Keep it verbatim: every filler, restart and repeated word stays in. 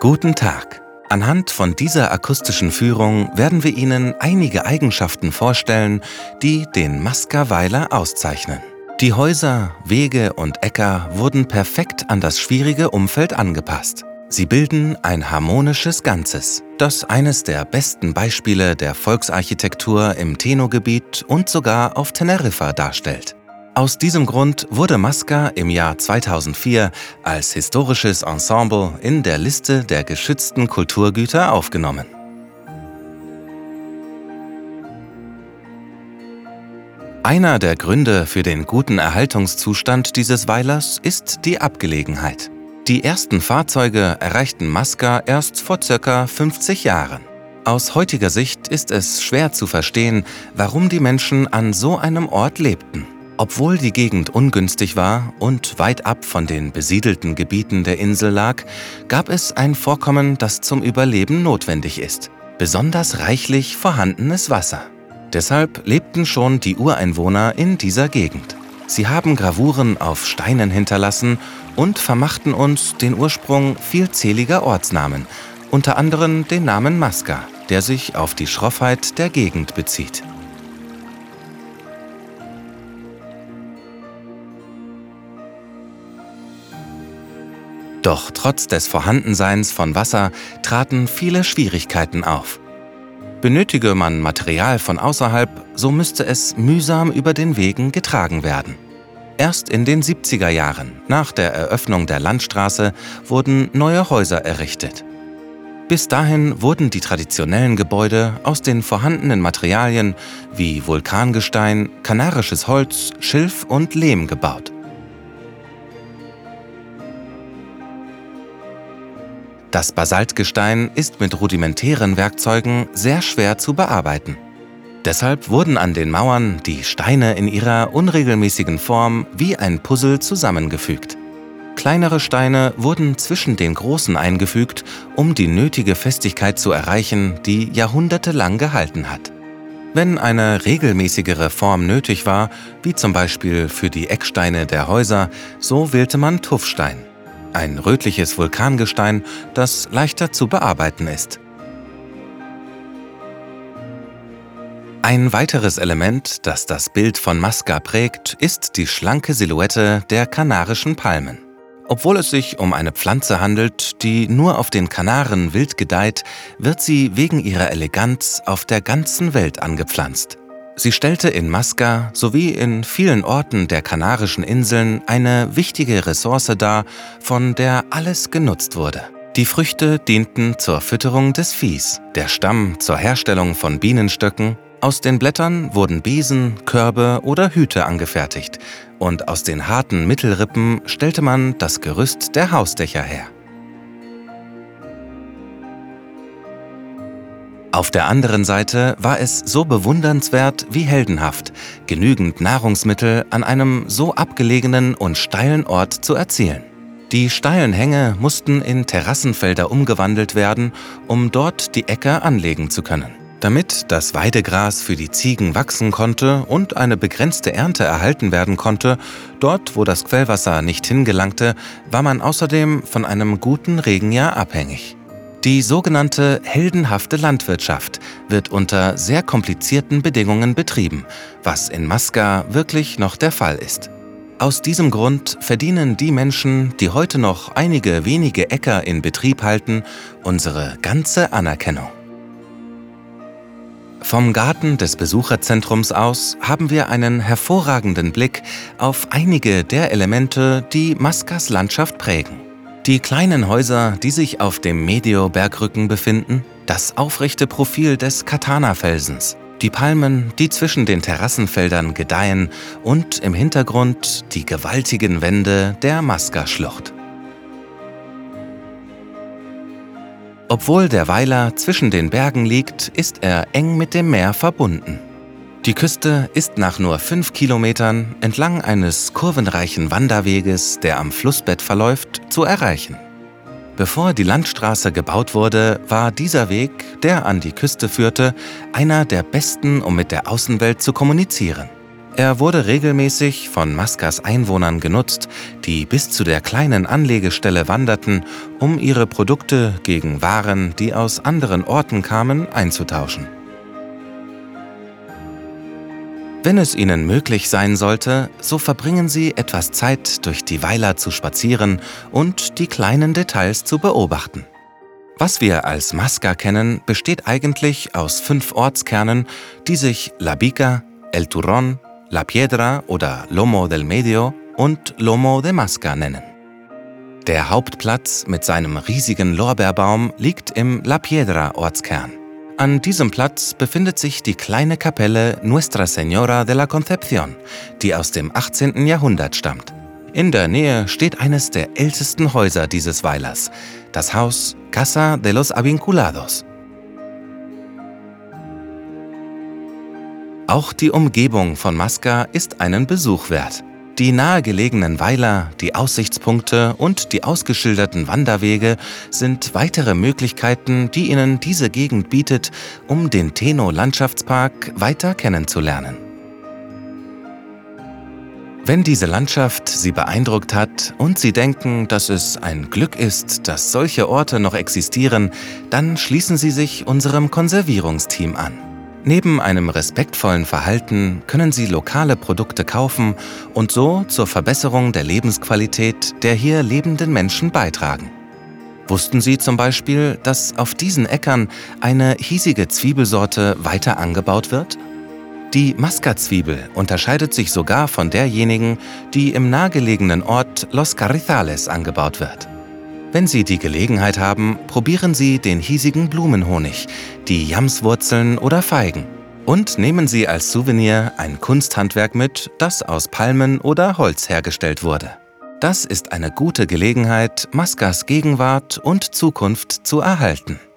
Guten Tag! Anhand von dieser akustischen Führung werden wir Ihnen einige Eigenschaften vorstellen, die den Maska-Weiler auszeichnen. Die Häuser, Wege und Äcker wurden perfekt an das schwierige Umfeld angepasst. Sie bilden ein harmonisches Ganzes, das eines der besten Beispiele der Volksarchitektur im Teno-Gebiet und sogar auf Teneriffa darstellt. Aus diesem Grund wurde Maska im Jahr zweitausendvier als historisches Ensemble in der Liste der geschützten Kulturgüter aufgenommen. Einer der Gründe für den guten Erhaltungszustand dieses Weilers ist die Abgelegenheit. Die ersten Fahrzeuge erreichten Maska erst vor circa fünfzig Jahren. Aus heutiger Sicht ist es schwer zu verstehen, warum die Menschen an so einem Ort lebten. Obwohl die Gegend ungünstig war und weit ab von den besiedelten Gebieten der Insel lag, gab es ein Vorkommen, das zum Überleben notwendig ist: besonders reichlich vorhandenes Wasser. Deshalb lebten schon die Ureinwohner in dieser Gegend. Sie haben Gravuren auf Steinen hinterlassen und vermachten uns den Ursprung vielzähliger Ortsnamen, unter anderem den Namen Maska, der sich auf die Schroffheit der Gegend bezieht. Doch trotz des Vorhandenseins von Wasser traten viele Schwierigkeiten auf. Benötige man Material von außerhalb, so müsste es mühsam über den Wegen getragen werden. Erst in den siebziger Jahren, nach der Eröffnung der Landstraße, wurden neue Häuser errichtet. Bis dahin wurden die traditionellen Gebäude aus den vorhandenen Materialien wie Vulkangestein, kanarisches Holz, Schilf und Lehm gebaut. Das Basaltgestein ist mit rudimentären Werkzeugen sehr schwer zu bearbeiten. Deshalb wurden an den Mauern die Steine in ihrer unregelmäßigen Form wie ein Puzzle zusammengefügt. Kleinere Steine wurden zwischen den großen eingefügt, um die nötige Festigkeit zu erreichen, die jahrhundertelang gehalten hat. Wenn eine regelmäßigere Form nötig war, wie zum Beispiel für die Ecksteine der Häuser, so wählte man Tuffstein, ein rötliches Vulkangestein, das leichter zu bearbeiten ist. Ein weiteres Element, das das Bild von Maska prägt, ist die schlanke Silhouette der kanarischen Palmen. Obwohl es sich um eine Pflanze handelt, die nur auf den Kanaren wild gedeiht, wird sie wegen ihrer Eleganz auf der ganzen Welt angepflanzt. Sie stellte in Maska sowie in vielen Orten der Kanarischen Inseln eine wichtige Ressource dar, von der alles genutzt wurde. Die Früchte dienten zur Fütterung des Viehs, der Stamm zur Herstellung von Bienenstöcken, aus den Blättern wurden Besen, Körbe oder Hüte angefertigt und aus den harten Mittelrippen stellte man das Gerüst der Hausdächer her. Auf der anderen Seite war es so bewundernswert wie heldenhaft, genügend Nahrungsmittel an einem so abgelegenen und steilen Ort zu erzielen. Die steilen Hänge mussten in Terrassenfelder umgewandelt werden, um dort die Äcker anlegen zu können. Damit das Weidegras für die Ziegen wachsen konnte und eine begrenzte Ernte erhalten werden konnte, dort, wo das Quellwasser nicht hingelangte, war man außerdem von einem guten Regenjahr abhängig. Die sogenannte heldenhafte Landwirtschaft wird unter sehr komplizierten Bedingungen betrieben, was in Maska wirklich noch der Fall ist. Aus diesem Grund verdienen die Menschen, die heute noch einige wenige Äcker in Betrieb halten, unsere ganze Anerkennung. Vom Garten des Besucherzentrums aus haben wir einen hervorragenden Blick auf einige der Elemente, die Maskas Landschaft prägen. Die kleinen Häuser, die sich auf dem Medio-Bergrücken befinden, das aufrechte Profil des Katana-Felsens, die Palmen, die zwischen den Terrassenfeldern gedeihen und im Hintergrund die gewaltigen Wände der Maska-Schlucht. Obwohl der Weiler zwischen den Bergen liegt, ist er eng mit dem Meer verbunden. Die Küste ist nach nur fünf Kilometern entlang eines kurvenreichen Wanderweges, der am Flussbett verläuft, zu erreichen. Bevor die Landstraße gebaut wurde, war dieser Weg, der an die Küste führte, einer der besten, um mit der Außenwelt zu kommunizieren. Er wurde regelmäßig von Mascas Einwohnern genutzt, die bis zu der kleinen Anlegestelle wanderten, um ihre Produkte gegen Waren, die aus anderen Orten kamen, einzutauschen. Wenn es Ihnen möglich sein sollte, so verbringen Sie etwas Zeit, durch die Weiler zu spazieren und die kleinen Details zu beobachten. Was wir als Masca kennen, besteht eigentlich aus fünf Ortskernen, die sich La Bica, El Turrón, La Piedra oder Lomo del Medio und Lomo de Masca nennen. Der Hauptplatz mit seinem riesigen Lorbeerbaum liegt im La Piedra Ortskern. An diesem Platz befindet sich die kleine Kapelle Nuestra Señora de la Concepción, die aus dem achtzehnten Jahrhundert stammt. In der Nähe steht eines der ältesten Häuser dieses Weilers, das Haus Casa de los Avinculados. Auch die Umgebung von Masca ist einen Besuch wert. Die nahegelegenen Weiler, die Aussichtspunkte und die ausgeschilderten Wanderwege sind weitere Möglichkeiten, die Ihnen diese Gegend bietet, um den Teno-Landschaftspark weiter kennenzulernen. Wenn diese Landschaft Sie beeindruckt hat und Sie denken, dass es ein Glück ist, dass solche Orte noch existieren, dann schließen Sie sich unserem Konservierungsteam an. Neben einem respektvollen Verhalten können Sie lokale Produkte kaufen und so zur Verbesserung der Lebensqualität der hier lebenden Menschen beitragen. Wussten Sie zum Beispiel, dass auf diesen Äckern eine hiesige Zwiebelsorte weiter angebaut wird? Die Masca-Zwiebel unterscheidet sich sogar von derjenigen, die im nahegelegenen Ort Los Carrizales angebaut wird. Wenn Sie die Gelegenheit haben, probieren Sie den hiesigen Blumenhonig, die Jamswurzeln oder Feigen. Und nehmen Sie als Souvenir ein Kunsthandwerk mit, das aus Palmen oder Holz hergestellt wurde. Das ist eine gute Gelegenheit, Mascas Gegenwart und Zukunft zu erhalten.